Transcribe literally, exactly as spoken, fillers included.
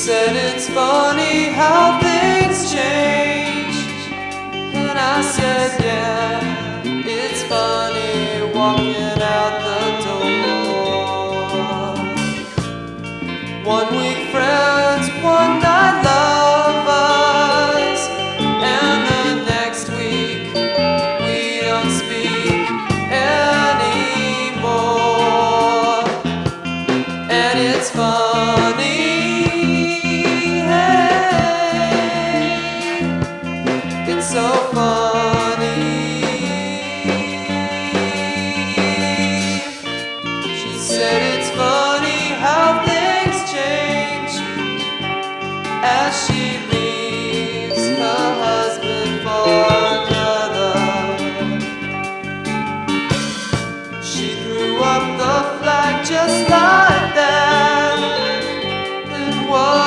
said it's funny how things change. And I said, yeah, it's funny walking out the door. One week friends, one night lovers, and the next week we don't speak anymore. And it's funny. It's so funny. She said it's funny how things change as she leaves her husband for another. She threw up the flag just like that. It was